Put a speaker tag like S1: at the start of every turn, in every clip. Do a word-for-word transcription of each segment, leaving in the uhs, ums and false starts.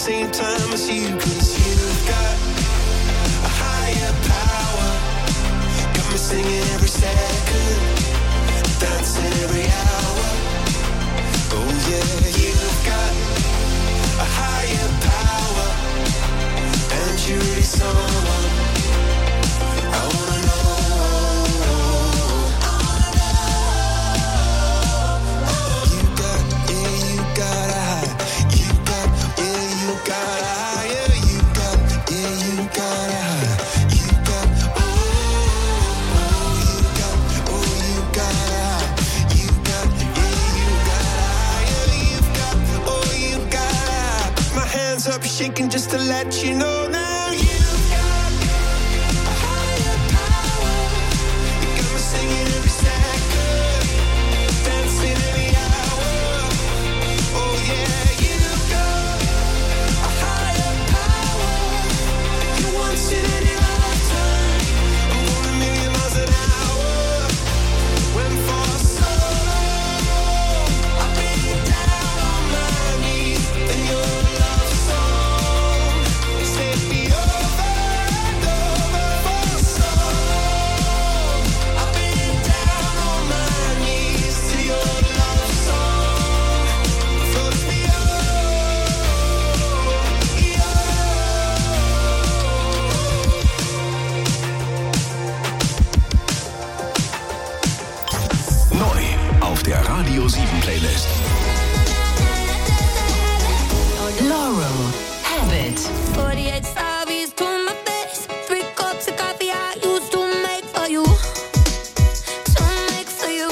S1: same time as you, 'cause you've got a higher power. Got me singing every second, dancing every hour. Oh yeah, you've got a higher power, and you're really someone I wanna know. Up shaking just to let you know now you've got a higher power. You got me singing every second, dancing every hour. Oh yeah, you've got a higher power. You once in any lifetime. I'm going a million miles an hour. When for so long I've been down on my knees in your
S2: der Radio sieben Playlist.
S3: Laurel, Habit.
S4: forty-eight Slavies to my face. Three cups of coffee I used to make for you. To make for you.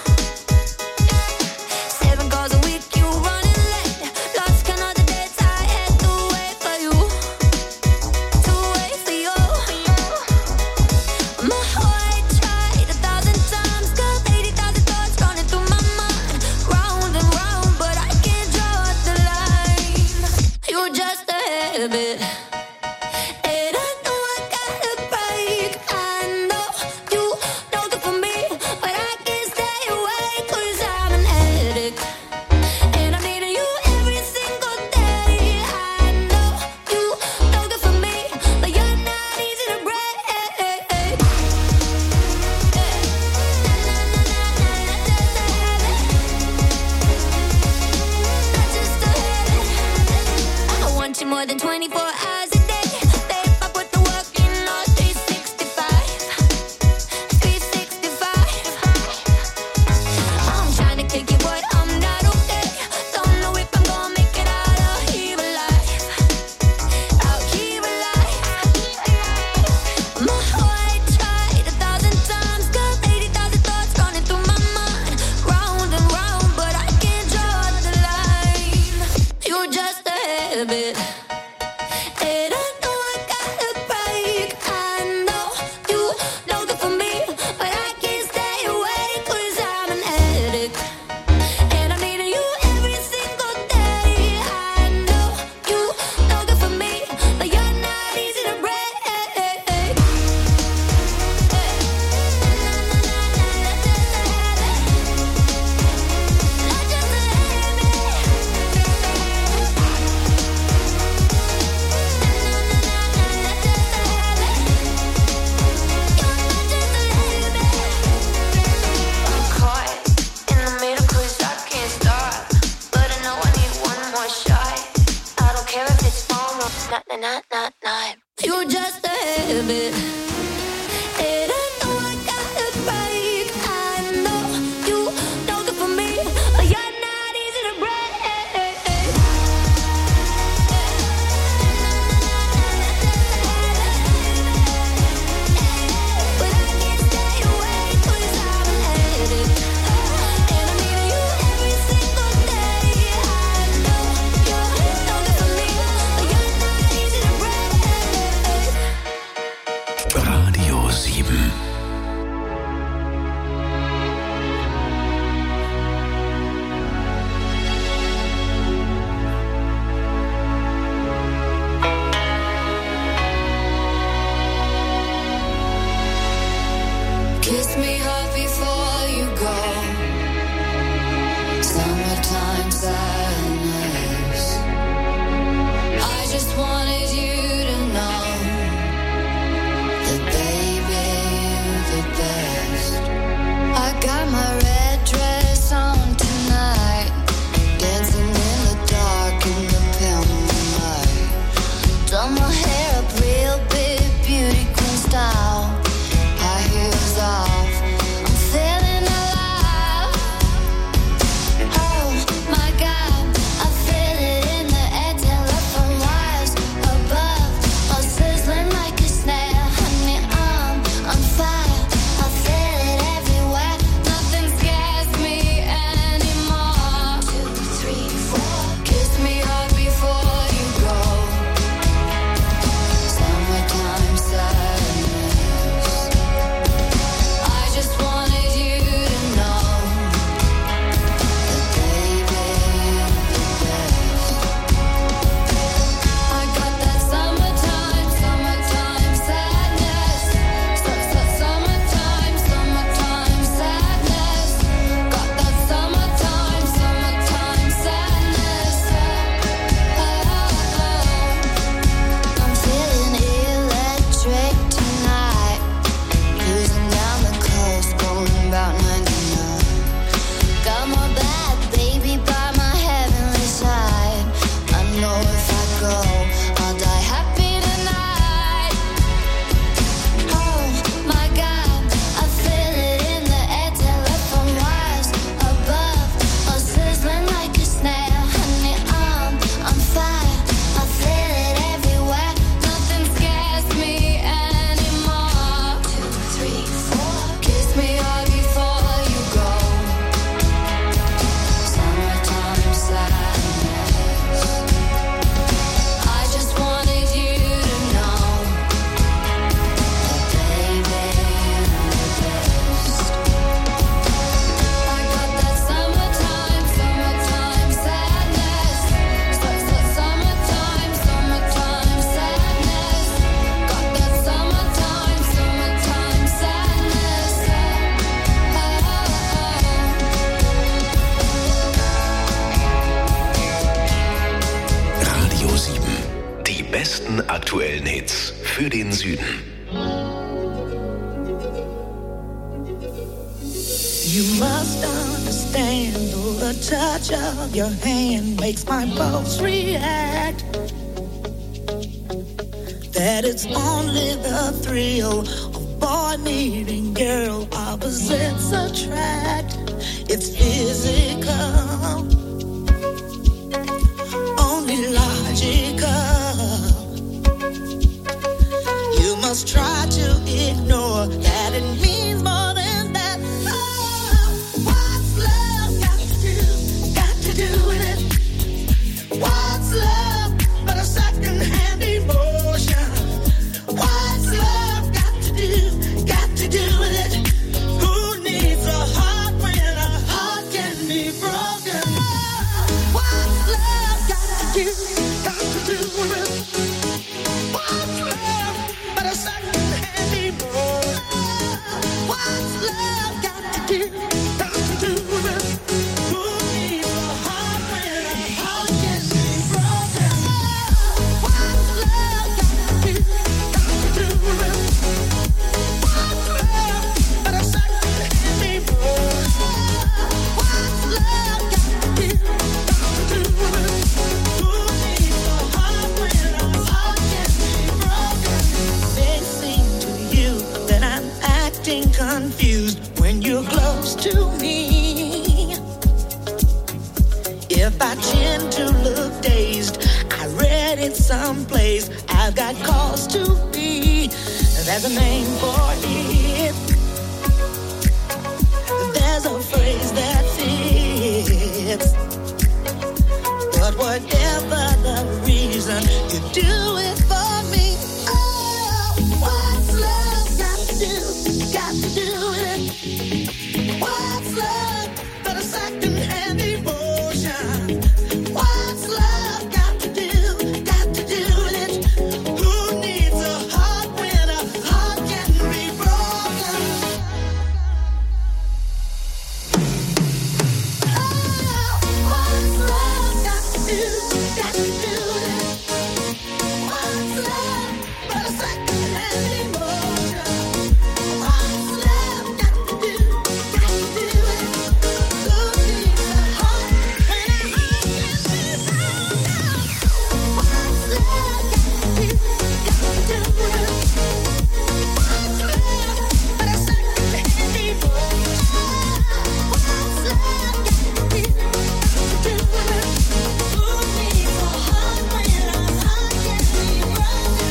S4: Seven calls a week, you running late. Lost count of the dates I had to wait for you. To wait for you. My heart tried a thousand times. Got eighty thousand thoughts running through my mind. Round and round, but I can't draw the line. You're just a habit. And I know I gotta break. I know you know good for me, but I can't stay away 'cause I'm an addict. And I'm needing you every single day. I know you know good for me, but you're not easy to break. I want you more than twenty-four hours a day. Babe, I put the work in all three sixty-five. three sixty-five. I'm trying to kick it, but I'm not okay. Don't know if I'm gonna make it out of here alive. Out here alive. My heart tried a thousand times. Got eighty thousand thoughts running through my mind. Round and round, but I can't draw the line. You're just a habit. And I know I gotta break. I know you know good for me, but I can't stay away 'cause I'm an addict. And I'm needing you every single day. I know you know good for me, but you're not easy to break. I'm caught in the middle 'cause I can't stop, but I know I need one more shot. I don't care if it's phone or not, not, not, not, not. You're just a habit. And I know I gotta break. I know you know good for me, but you're not easy to break. But I can't stay away 'cause I'm an addict. And I'm needing you every single day. I know you know good for me, but you're not easy to break.
S2: besten aktuellen Hits für den Süden.
S5: You must understand, though the touch of your hand makes my pulse react, that it's only the thrill of boy meeting girl, opposites attract. It's physical, only logical. You must try to ignore that it means more than that. Oh, what's love got to do, got to do with it? What's love but a second-hand emotion? What's love got to do, got to do with it? Who needs a heart when a heart can be broken? What's love got to do, got to do with it? What's love but a second-hand emotion? What's love got to do, got to do with it? Who needs a heart when a heart can be broken? What's love got to do, got to do with it? What's love but a second-hand emotion? What's love got to do, got to do with it? Who needs a heart when a heart can be broken? May seem to you that I'm acting confused when you're close to me. If I tend to look dazed, I read it someplace. I've got cause to be. There's a name for it. There's a phrase that fits. But whatever the reason, you do it for me. Oh, what's love got to do, got to do with it? What's love but a second-hand emotion? What's love got to do, got to do with it? Who needs a heart when a heart can be broken? Oh, what's love got to do, got to do with it? What's love but a second-hand emotion? What's love got to do, got to do with it? Who needs a heart when a heart can be broken? What's love got to do, got to do with it? What's love but a second-hand emotion? What's love got to do, got to do with it? Who needs a heart when a heart can be broken?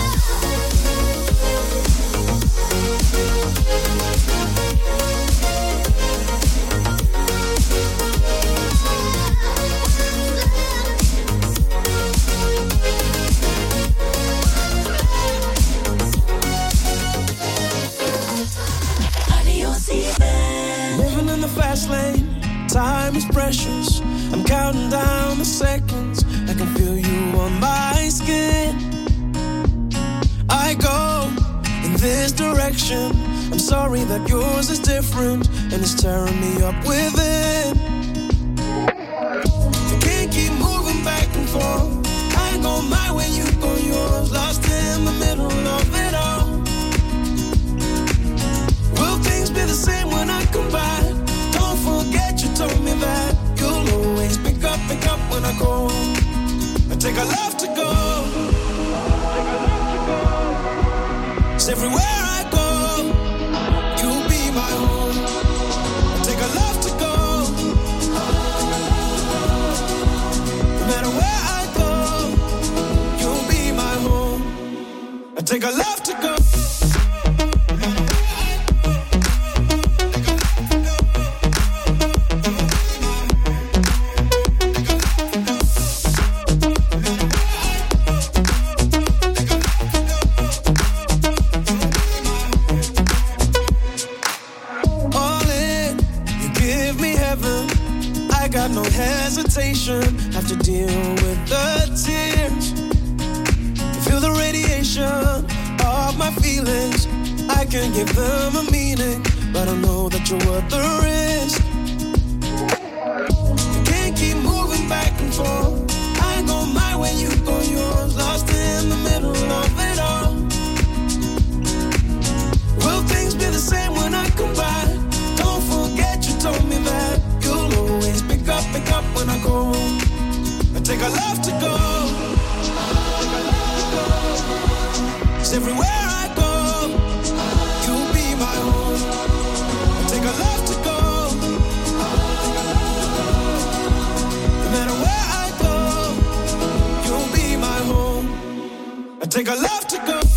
S6: Living in the fast lane, time is precious. I'm counting down the seconds. I can feel you on my skin. I go in this direction. I'm sorry that yours is different, and it's tearing me up within. You can't keep moving back and forth. I go my way, you go yours. Lost in the middle of it all. Will things be the same when I come back? Don't forget you told me that you'll always pick up, pick up when I go. I take a left to go. It's everywhere I go, you'll be my home. I take a left to go. No matter where I go, you'll be my home. I take a left to go. Have to deal with the tears. Feel the radiation of my feelings. I can give them a meaning, but I know that you're worth the risk. You can't keep moving back and forth. I go my way, you go yours. Lost in take our love to go. 'Cause everywhere I go, you'll be my home. Take our love to go. No matter where I go, you'll be my home. I take our love to go.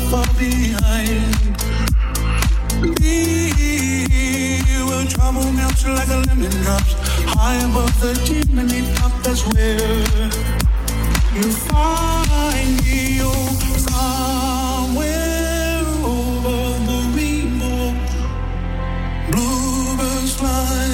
S6: far behind. We will trouble melts like a lemon drops high above the chimney top. That's where you find me, oh, somewhere over the rainbow. Bluebirds fly,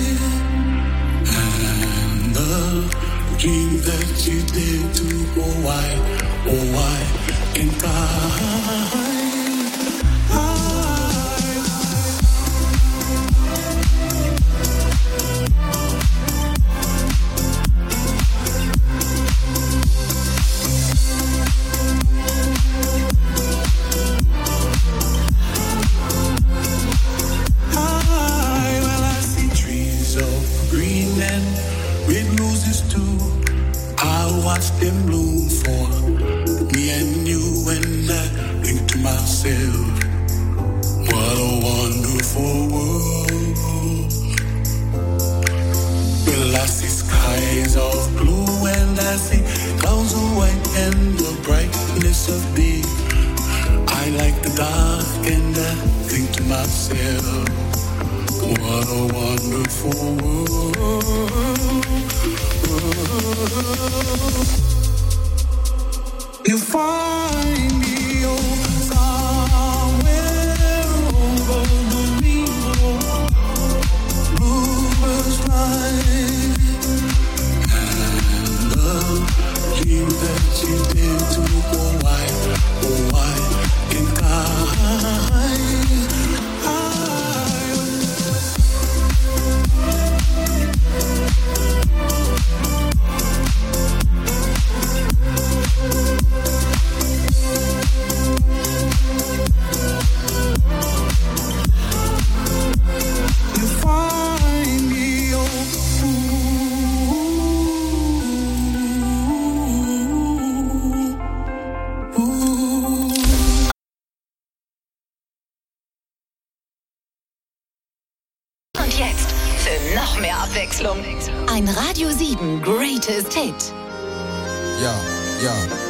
S6: and the dream that you did to, oh why, oh why can't I? Watch them bloom for me and you, and I think to myself, what a wonderful world. Well, I see skies of blue and I see clouds of white and the brightness of day. I like the dark and I think to myself, what a wonderful world. You find me, oh, somewhere over the rainbow. Bluebirds fly, and the dream that you did to, oh why, oh why can't I?
S3: Ein Radio sieben Greatest Hit.
S7: Ja, ja.